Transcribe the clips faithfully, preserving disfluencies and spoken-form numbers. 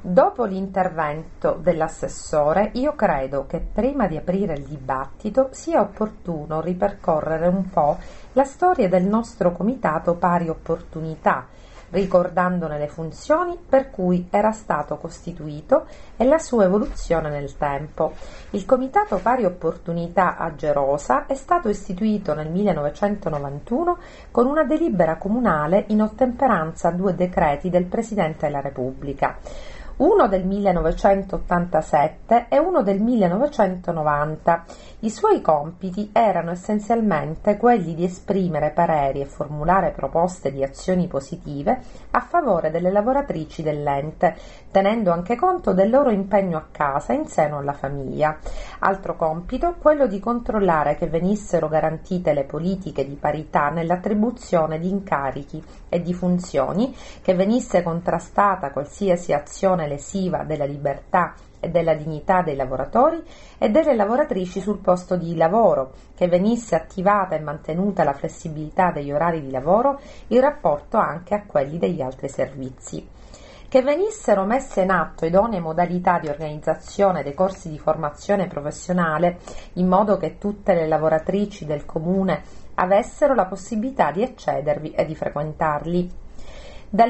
Dopo l'intervento dell'assessore, io credo che prima di aprire il dibattito sia opportuno ripercorrere un po' la storia del nostro Comitato Pari Opportunità, ricordandone le funzioni per cui era stato costituito e la sua evoluzione nel tempo. Il Comitato Pari Opportunità a Gerosa è stato istituito nel millenovecentonovantuno con una delibera comunale in ottemperanza a due decreti del Presidente della Repubblica, uno del millenovecentottantasette e uno del millenovecentonovanta. I suoi compiti erano essenzialmente quelli di esprimere pareri e formulare proposte di azioni positive a favore delle lavoratrici dell'ente, tenendo anche conto del loro impegno a casa in seno alla famiglia. Altro compito, quello di controllare che venissero garantite le politiche di parità nell'attribuzione di incarichi e di funzioni, che venisse contrastata qualsiasi azione lesiva della libertà e della dignità dei lavoratori e delle lavoratrici sul posto di lavoro, che venisse attivata e mantenuta la flessibilità degli orari di lavoro in rapporto anche a quelli degli altri servizi, che venissero messe in atto idonee modalità di organizzazione dei corsi di formazione professionale in modo che tutte le lavoratrici del comune avessero la possibilità di accedervi e di frequentarli. Dal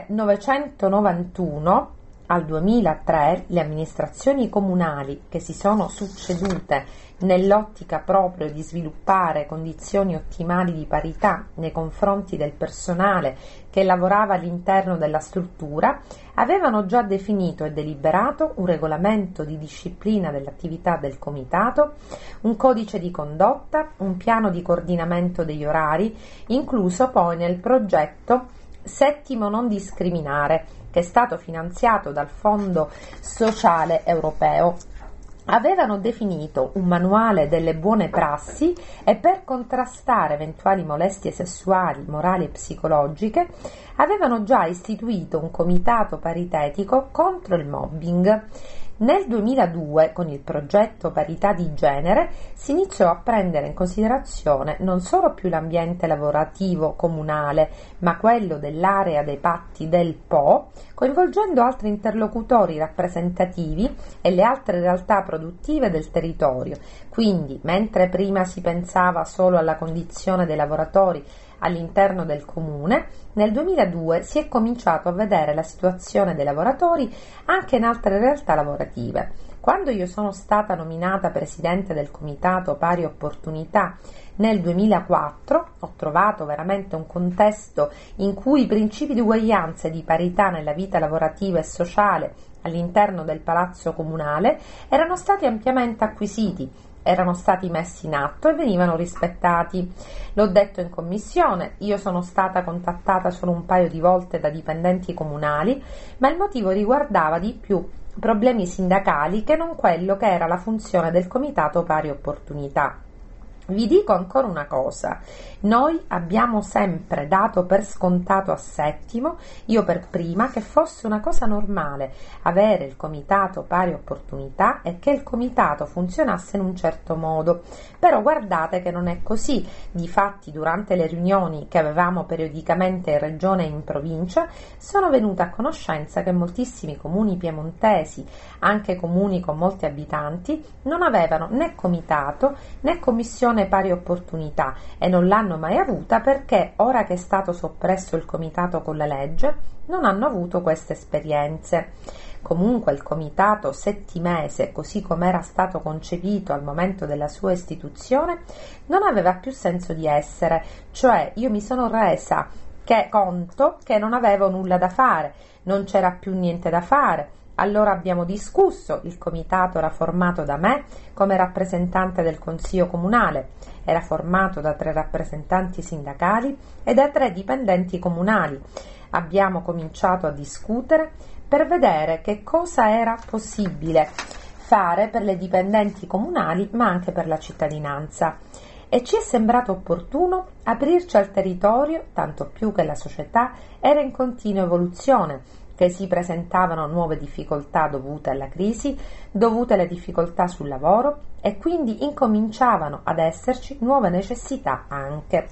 millenovecentonovantuno al duemilatré le amministrazioni comunali che si sono succedute nell'ottica proprio di sviluppare condizioni ottimali di parità nei confronti del personale che lavorava all'interno della struttura avevano già definito e deliberato un regolamento di disciplina dell'attività del comitato, un codice di condotta, un piano di coordinamento degli orari, incluso poi nel progetto Settimo non discriminare, che è stato finanziato dal Fondo Sociale Europeo. Avevano definito un manuale delle buone prassi e per contrastare eventuali molestie sessuali, morali e psicologiche avevano già istituito un comitato paritetico contro il mobbing. Nel duemiladue, con il progetto Parità di Genere, si iniziò a prendere in considerazione non solo più l'ambiente lavorativo comunale, ma quello dell'area dei patti del Po, coinvolgendo altri interlocutori rappresentativi e le altre realtà produttive del territorio. Quindi, mentre prima si pensava solo alla condizione dei lavoratori all'interno del comune, nel duemiladue si è cominciato a vedere la situazione dei lavoratori anche in altre realtà lavorative. Quando io sono stata nominata presidente del Comitato Pari Opportunità nel duemilaquattro, ho trovato veramente un contesto in cui i principi di uguaglianza e di parità nella vita lavorativa e sociale all'interno del Palazzo Comunale erano stati ampiamente acquisiti, erano stati messi in atto e venivano rispettati. L'ho detto in commissione, io sono stata contattata solo un paio di volte da dipendenti comunali, ma il motivo riguardava di più problemi sindacali che non quello che era la funzione del Comitato Pari Opportunità. Vi dico ancora una cosa, noi abbiamo sempre dato per scontato a Settimo, io per prima, che fosse una cosa normale avere il Comitato Pari Opportunità e che il Comitato funzionasse in un certo modo, però guardate che non è così. Difatti, durante le riunioni che avevamo periodicamente in regione e in provincia, sono venuta a conoscenza che moltissimi comuni piemontesi, anche comuni con molti abitanti, non avevano né comitato né commissione pari opportunità e non l'hanno mai avuta perché, ora che è stato soppresso il comitato con la legge, non hanno avuto queste esperienze. Comunque il comitato settimese, così come era stato concepito al momento della sua istituzione, non aveva più senso di essere, cioè io mi sono resa che conto che non avevo nulla da fare, non c'era più niente da fare. Allora abbiamo discusso, il comitato era formato da me come rappresentante del Consiglio Comunale, era formato da tre rappresentanti sindacali e da tre dipendenti comunali. Abbiamo cominciato a discutere per vedere che cosa era possibile fare per le dipendenti comunali ma anche per la cittadinanza. E ci è sembrato opportuno aprirci al territorio, tanto più che la società era in continua evoluzione, che si presentavano nuove difficoltà dovute alla crisi, dovute alle difficoltà sul lavoro e quindi incominciavano ad esserci nuove necessità anche.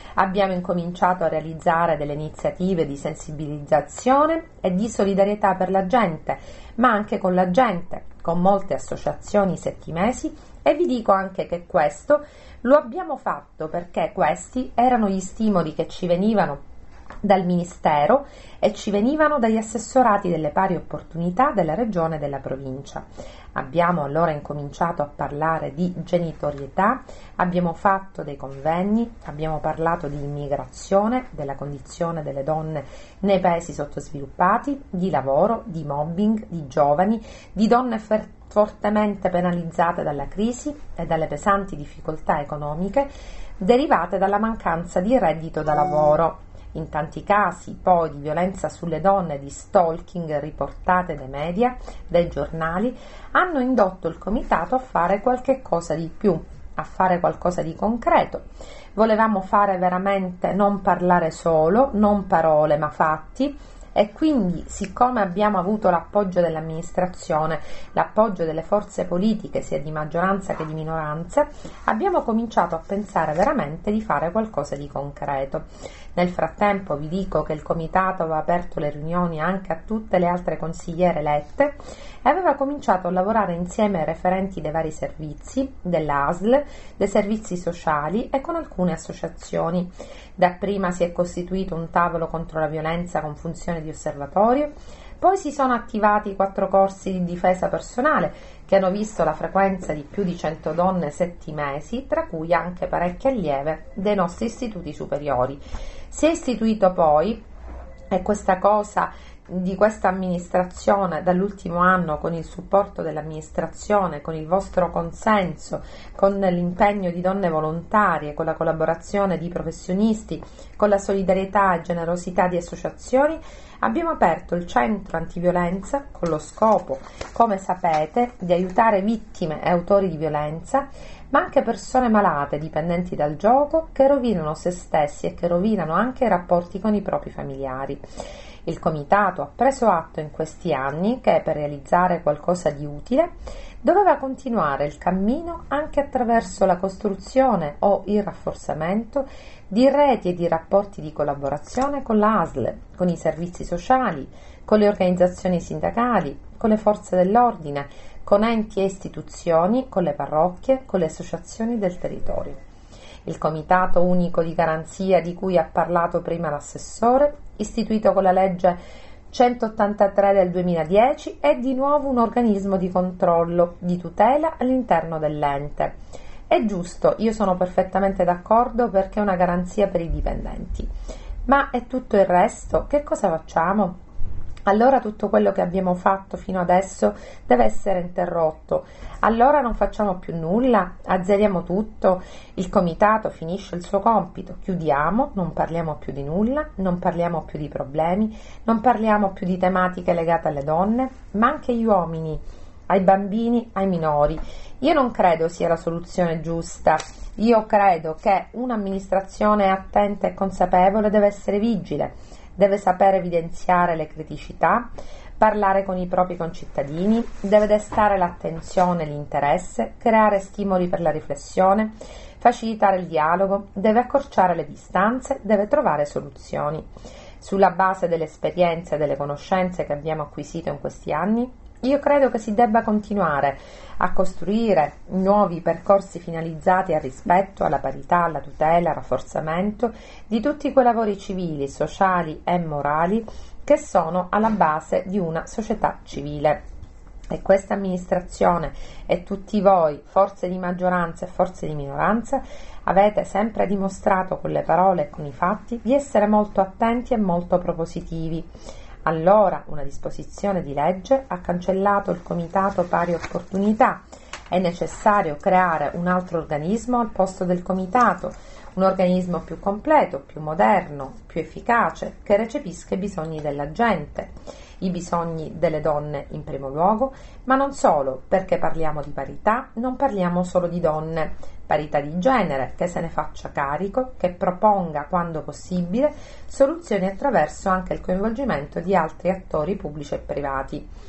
Abbiamo incominciato a realizzare delle iniziative di sensibilizzazione e di solidarietà per la gente, ma anche con la gente, con molte associazioni settimesi, e vi dico anche che questo lo abbiamo fatto perché questi erano gli stimoli che ci venivano dal Ministero e ci venivano dagli assessorati delle pari opportunità della regione e della provincia. Abbiamo allora incominciato a parlare di genitorietà, abbiamo fatto dei convegni, abbiamo parlato di immigrazione, della condizione delle donne nei paesi sottosviluppati, di lavoro, di mobbing, di giovani, di donne fer- fortemente penalizzate dalla crisi e dalle pesanti difficoltà economiche derivate dalla mancanza di reddito da lavoro. In tanti casi poi di violenza sulle donne e di stalking riportate dai media, dai giornali, hanno indotto il comitato a fare qualche cosa di più, a fare qualcosa di concreto. Volevamo fare veramente non parlare solo, non parole ma fatti, e quindi, siccome abbiamo avuto l'appoggio dell'amministrazione, l'appoggio delle forze politiche sia di maggioranza che di minoranza, abbiamo cominciato a pensare veramente di fare qualcosa di concreto. Nel frattempo vi dico che il comitato aveva aperto le riunioni anche a tutte le altre consigliere elette e aveva cominciato a lavorare insieme ai referenti dei vari servizi, dell'A S L, dei servizi sociali e con alcune associazioni. Dapprima si è costituito un tavolo contro la violenza con funzione di osservatorio, poi si sono attivati quattro corsi di difesa personale che hanno visto la frequenza di più di cento donne settimesi, tra cui anche parecchie allieve dei nostri istituti superiori. Si è istituito poi, e questa cosa di questa amministrazione dall'ultimo anno, con il supporto dell'amministrazione, con il vostro consenso, con l'impegno di donne volontarie, con la collaborazione di professionisti, con la solidarietà e generosità di associazioni, abbiamo aperto il centro antiviolenza con lo scopo, come sapete, di aiutare vittime e autori di violenza, ma anche persone malate, dipendenti dal gioco, che rovinano se stessi e che rovinano anche i rapporti con i propri familiari. Il comitato ha preso atto in questi anni che per realizzare qualcosa di utile doveva continuare il cammino anche attraverso la costruzione o il rafforzamento di reti e di rapporti di collaborazione con l'A S L, con i servizi sociali, con le organizzazioni sindacali, con le forze dell'ordine, con enti e istituzioni, con le parrocchie, con le associazioni del territorio. Il Comitato Unico di Garanzia di cui ha parlato prima l'assessore, istituito con la legge centottantatré del duemiladieci, è di nuovo un organismo di controllo, di tutela all'interno dell'ente. È giusto, io sono perfettamente d'accordo perché è una garanzia per i dipendenti. Ma è tutto il resto? Che cosa facciamo? Allora tutto quello che abbiamo fatto fino adesso deve essere interrotto. Allora non facciamo più nulla, azzeriamo tutto, il comitato finisce il suo compito, chiudiamo, non parliamo più di nulla, non parliamo più di problemi, non parliamo più di tematiche legate alle donne, ma anche agli uomini, ai bambini, ai minori. Io non credo sia la soluzione giusta. Io credo che un'amministrazione attenta e consapevole deve essere vigile, deve sapere evidenziare le criticità, parlare con i propri concittadini, deve destare l'attenzione e l'interesse, creare stimoli per la riflessione, facilitare il dialogo, deve accorciare le distanze, deve trovare soluzioni. Sulla base delle esperienze e delle conoscenze che abbiamo acquisito in questi anni, io credo che si debba continuare a costruire nuovi percorsi finalizzati al rispetto, alla parità, alla tutela, al rafforzamento di tutti quei lavori civili, sociali e morali che sono alla base di una società civile. E questa amministrazione e tutti voi, forze di maggioranza e forze di minoranza, avete sempre dimostrato con le parole e con i fatti di essere molto attenti e molto propositivi. Allora una disposizione di legge ha cancellato il Comitato Pari Opportunità. È necessario creare un altro organismo al posto del Comitato, un organismo più completo, più moderno, più efficace, che recepisca i bisogni della gente, i bisogni delle donne in primo luogo, ma non solo, perché parliamo di parità, non parliamo solo di donne, parità di genere, che se ne faccia carico, che proponga, quando possibile, soluzioni attraverso anche il coinvolgimento di altri attori pubblici e privati.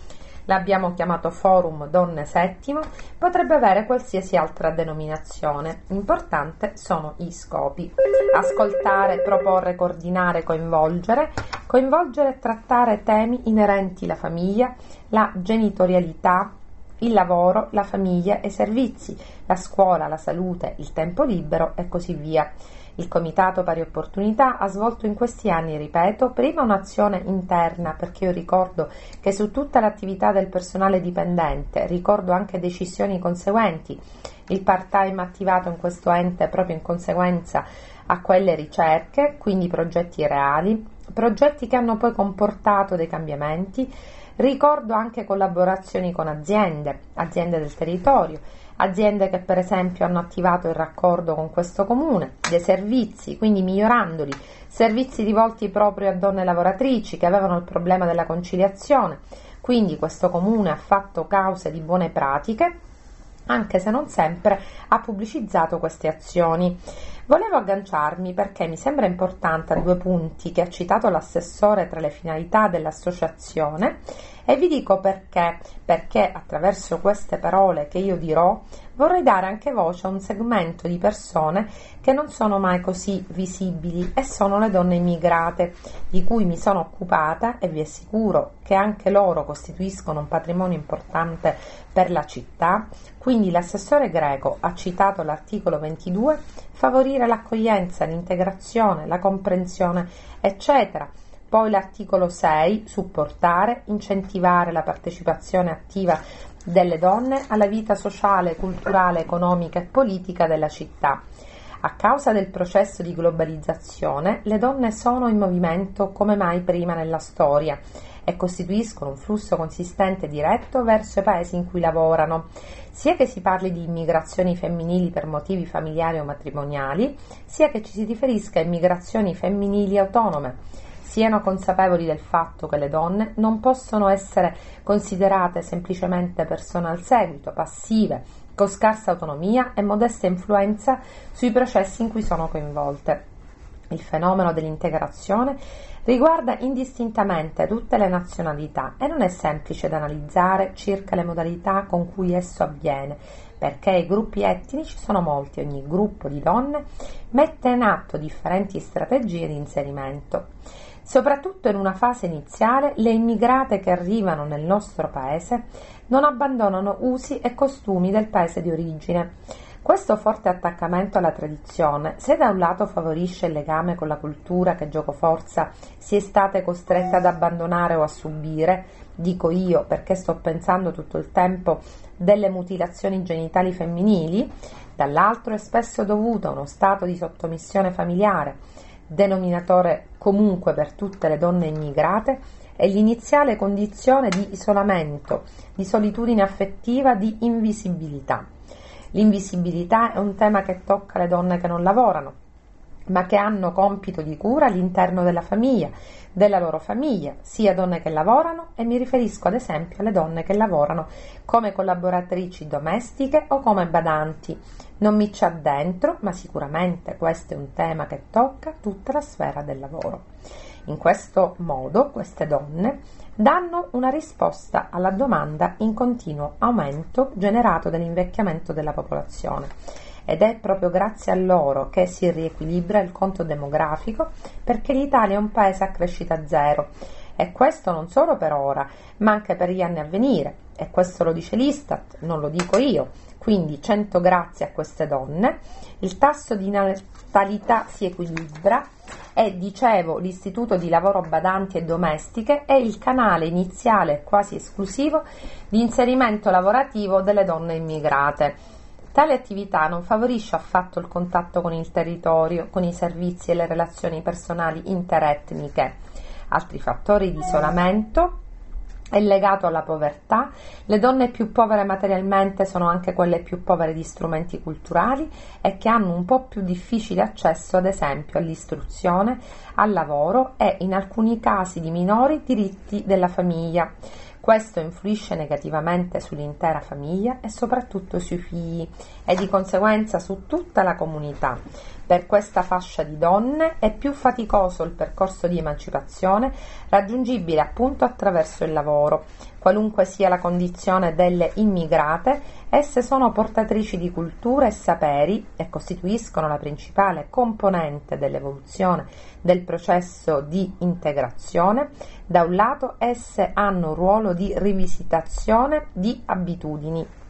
l'abbiamo chiamato Forum Donne Settimo, potrebbe avere qualsiasi altra denominazione. Importante sono i scopi: ascoltare, proporre, coordinare, coinvolgere, coinvolgere e trattare temi inerenti alla famiglia, la genitorialità, il lavoro, la famiglia e i servizi, la scuola, la salute, il tempo libero e così via. Il Comitato Pari Opportunità ha svolto in questi anni, ripeto, prima un'azione interna, perché io ricordo che su tutta l'attività del personale dipendente, ricordo anche decisioni conseguenti, il part-time attivato in questo ente proprio in conseguenza a quelle ricerche, quindi progetti reali, progetti che hanno poi comportato dei cambiamenti. Ricordo anche collaborazioni con aziende, aziende del territorio, aziende che per esempio hanno attivato il raccordo con questo comune, dei servizi, quindi migliorandoli, servizi rivolti proprio a donne lavoratrici che avevano il problema della conciliazione. Quindi questo comune ha fatto cause di buone pratiche, anche se non sempre ha pubblicizzato queste azioni. Volevo agganciarmi perché mi sembra importante a due punti che ha citato l'assessore tra le finalità dell'associazione, e vi dico perché, perché attraverso queste parole che io dirò vorrei dare anche voce a un segmento di persone che non sono mai così visibili, e sono le donne immigrate, di cui mi sono occupata, e vi assicuro che anche loro costituiscono un patrimonio importante per la città. Quindi l'assessore Greco ha citato l'articolo ventidue, favorire l'accoglienza, l'integrazione, la comprensione, eccetera. Poi l'articolo sei, supportare, incentivare la partecipazione attiva delle donne alla vita sociale, culturale, economica e politica della città. A causa del processo di globalizzazione, le donne sono in movimento come mai prima nella storia e costituiscono un flusso consistente e diretto verso i paesi in cui lavorano, sia che si parli di immigrazioni femminili per motivi familiari o matrimoniali, sia che ci si riferisca a immigrazioni femminili autonome. Siano consapevoli del fatto che le donne non possono essere considerate semplicemente persone al seguito, passive, con scarsa autonomia e modesta influenza sui processi in cui sono coinvolte. Il fenomeno dell'integrazione riguarda indistintamente tutte le nazionalità e non è semplice da analizzare circa le modalità con cui esso avviene, perché i gruppi etnici sono molti e ogni gruppo di donne mette in atto differenti strategie di inserimento. Soprattutto in una fase iniziale, le immigrate che arrivano nel nostro paese non abbandonano usi e costumi del paese di origine. Questo forte attaccamento alla tradizione, se da un lato favorisce il legame con la cultura che giocoforza si è state costrette ad abbandonare o a subire, dico io perché sto pensando tutto il tempo delle mutilazioni genitali femminili, dall'altro è spesso dovuto a uno stato di sottomissione familiare, denominatore comunque per tutte le donne immigrate, è l'iniziale condizione di isolamento, di solitudine affettiva, di invisibilità. L'invisibilità è un tema che tocca le donne che non lavorano, ma che hanno compito di cura all'interno della famiglia, della loro famiglia, sia donne che lavorano, e mi riferisco ad esempio alle donne che lavorano come collaboratrici domestiche o come badanti. Non mi ci addentro, ma sicuramente questo è un tema che tocca tutta la sfera del lavoro. In questo modo queste donne danno una risposta alla domanda in continuo aumento generato dall'invecchiamento della popolazione, ed è proprio grazie a loro che si riequilibra il conto demografico, perché l'Italia è un paese a crescita zero, e questo non solo per ora, ma anche per gli anni a venire, e questo lo dice l'Istat, non lo dico io. Quindi cento grazie a queste donne il tasso di natalità si equilibra, e dicevo l'istituto di lavoro badanti e domestiche è il canale iniziale e quasi esclusivo di inserimento lavorativo delle donne immigrate. Tale attività non favorisce affatto il contatto con il territorio, con i servizi e le relazioni personali interetniche. Altri fattori di isolamento è legato alla povertà. Le donne più povere materialmente sono anche quelle più povere di strumenti culturali e che hanno un po' più difficile accesso, ad esempio, all'istruzione, al lavoro e, in alcuni casi di minori, diritti della famiglia. Questo influisce negativamente sull'intera famiglia e soprattutto sui figli, e di conseguenza su tutta la comunità. Per questa fascia di donne è più faticoso il percorso di emancipazione, raggiungibile appunto attraverso il lavoro. Qualunque sia la condizione delle immigrate, esse sono portatrici di cultura e saperi e costituiscono la principale componente dell'evoluzione del processo di integrazione. Da un lato, esse hanno un ruolo di rivisitazione di abitudini